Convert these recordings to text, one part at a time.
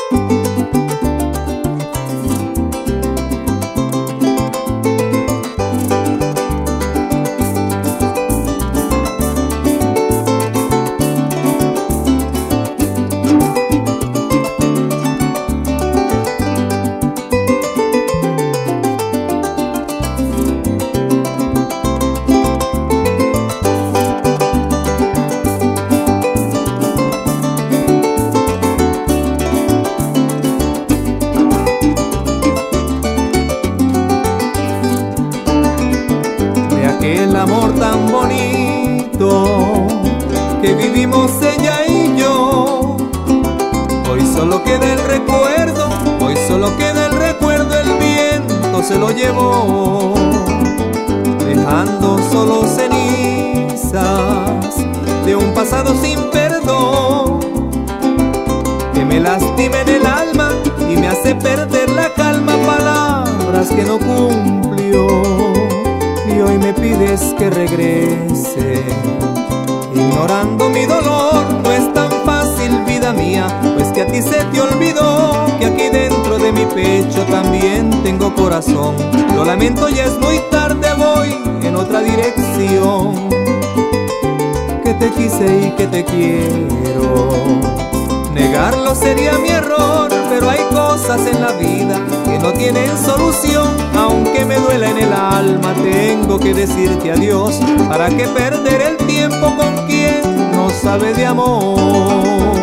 El amor tan bonito que vivimos ella y yo, hoy solo queda el recuerdo, hoy solo queda el recuerdo, el viento se lo llevó, dejando solo cenizas de un pasado sin perdón, que me lastima en el alma y me hace perder la calma, palabras que no cumplió. Y hoy me pides que regrese, ignorando mi dolor. No es tan fácil, vida mía, pues que a ti se te olvidó que aquí dentro de mi pecho también tengo corazón. Lo lamento, ya es muy tarde, voy en otra dirección. Que te quise y que te quiero, negarlo sería mi error, pero hay cosas en la vida que no tienen solución. Aunque me duela en el alma, tengo que decirte adiós. ¿Para qué perder el tiempo con quien no sabe de amor?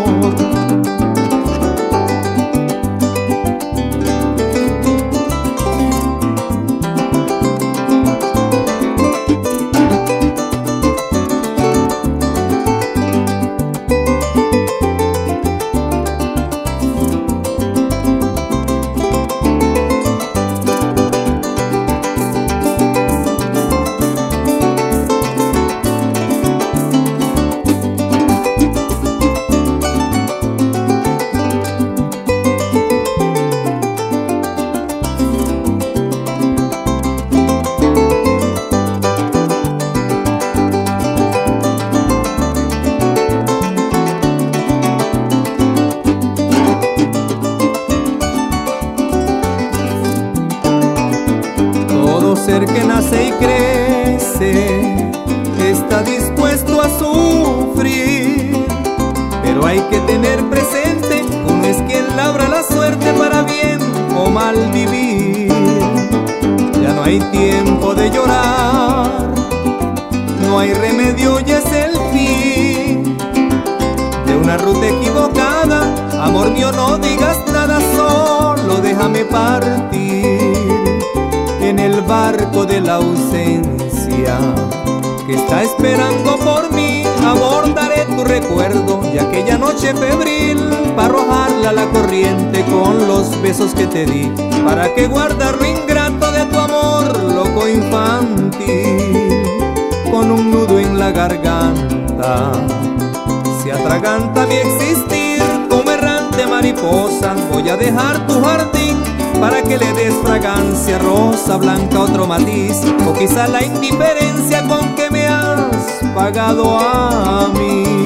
Ser que nace y crece está dispuesto a sufrir, pero hay que tener presente, uno es quien labra la suerte para bien o mal vivir. Ya no hay tiempo de llorar, no hay remedio y es el fin de una ruta equivocada. Amor mío, no digas nada, solo déjame partir en el barco de la ausencia que está esperando por mí. Abordaré tu recuerdo de aquella noche febril para arrojarla a la corriente con los besos que te di. ¿Para qué guardar lo ingrato de tu amor, loco infantil? Con un nudo en la garganta se atraganta mi existir. Como errante mariposa voy a dejar tu jardín para que le des fragancia, rosa blanca, otro matiz, o quizá la indiferencia con que me has pagado a mí.